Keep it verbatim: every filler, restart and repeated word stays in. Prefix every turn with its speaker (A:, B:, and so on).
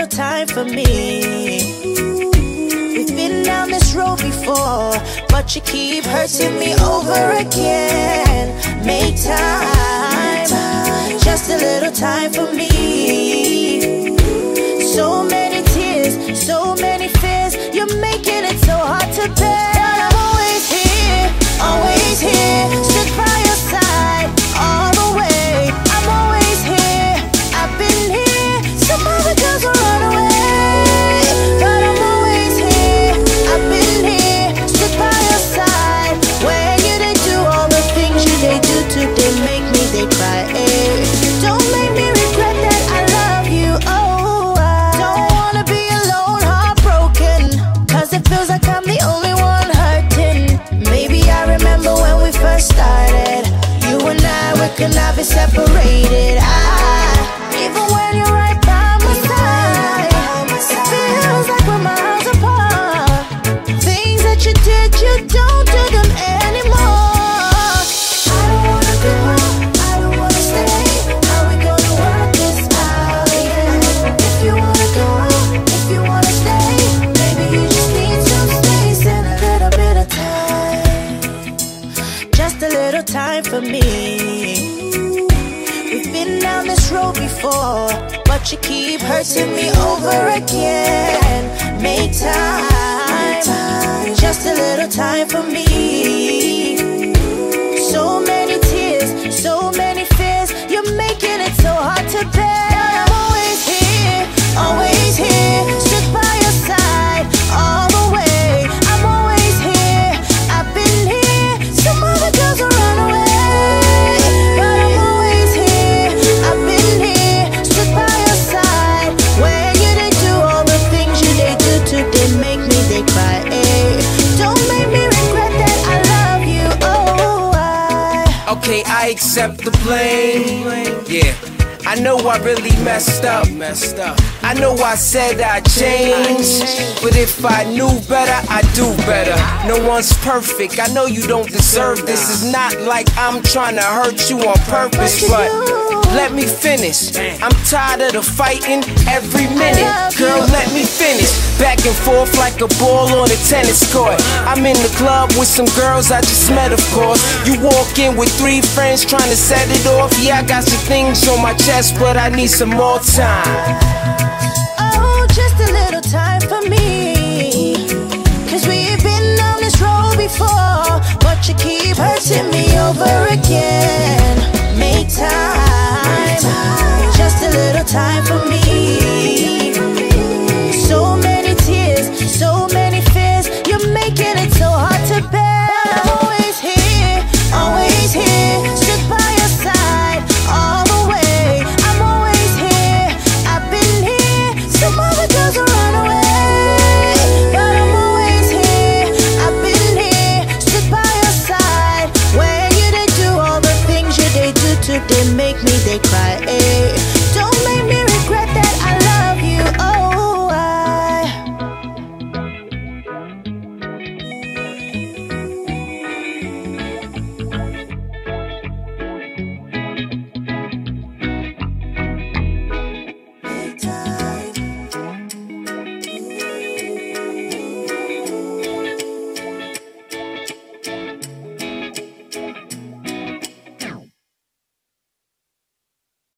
A: time for me. We've been down this road before, but you keep hurting me over again. Make time, just a little time for me. So many tears, so many fears, you're making it so hard to bear. I'm always here, always here, stood by your side all the way. I'm always here, I've been here. Some other girls will run away, but I'm always here, I've been here, stood by your side. When you didn't do all the things you they do to, they make me, they cry. Ay. Don't make me regret that I love you. Oh, I don't wanna be alone, heartbroken, cause it feels like I'm the only one hurting. Maybe I remember when we first started, you and I, we could not be separated. I, even when you're right by my side, it feels like we're miles apart. Things that you did, you don't do them anymore. I don't wanna go, I don't wanna stay. How we gonna work this out? Yeah. If you wanna go, if you wanna stay, maybe you just need some space and a little bit of time. Just a little time for me. We've been down this road before, but you keep hurting me over again. Make time, just a little time for me. So many tears, so many fears, you're making it so hard to bear. I'm always here, always here, stood by your side all the way. I'm always here, I've been here. Some other girls will run away, but I'm always here, I've been here, stood by your side. When you didn't do all the things you they do to, they make me, they cry. Ay. Don't make me regret that I love you. Oh, I.
B: Okay, I accept the blame. Yeah, I know I really messed up. I know I said I'd change, but if I knew better, I'd do better. No one's perfect, I know you don't deserve this. It's not like I'm trying to hurt you on purpose, but let me finish. I'm tired of the fighting every minute. Girl, let me finish. Back and forth like a ball on a tennis court. I'm in the club with some girls I just met, of course. You walk in with three friends trying to set it off. Yeah, I got some things on my chest, but I need some more time.
A: Oh, just a little time for me, cause we've been on this road before, but you keep hurting me over again. Make time.